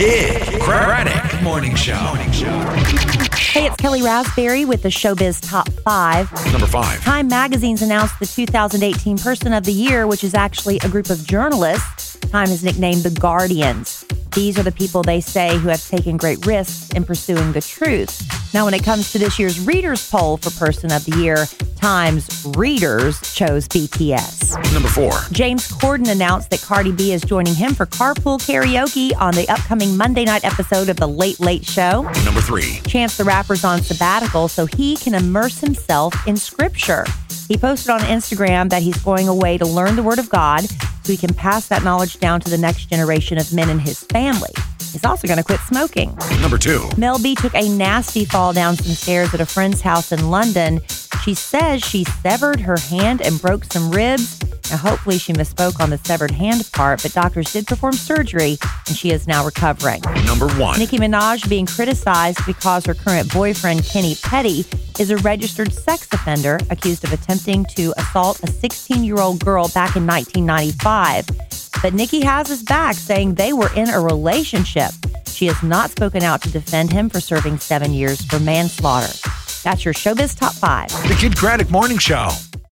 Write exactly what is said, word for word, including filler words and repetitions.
Kid Craddock Morning Show. Morning Show. Hey, it's Kelly Raspberry with the Showbiz Top five. Number five. Time Magazine's announced the two thousand eighteen Person of the Year, which is actually a group of journalists Time has nicknamed the Guardians. These are the people they say who have taken great risks in pursuing the truth. Now, when it comes to this year's readers poll for Person of the Year, Time's readers chose B T S. Number four. James Corden announced that Cardi B is joining him for carpool karaoke on the upcoming Monday night episode of The Late Late Show. Number three. Chance the Rapper's on sabbatical so he can immerse himself in scripture. He posted on Instagram that he's going away to learn the Word of God so he can pass that knowledge down to the next generation of men in his family. He's also going to quit smoking. Number two. Mel B took a nasty fall down some stairs at a friend's house in London. She says she severed her hand and broke some ribs. Now, hopefully she misspoke on the severed hand part, but doctors did perform surgery, and she is now recovering. Number one. Nicki Minaj being criticized because her current boyfriend, Kenny Petty, is a registered sex offender accused of attempting to assault a sixteen-year-old girl back in nineteen ninety-five. But Nicki has his back, saying they were in a relationship. She has not spoken out to defend him for serving seven years for manslaughter. That's your Showbiz Top five. The Kid Craddock Morning Show.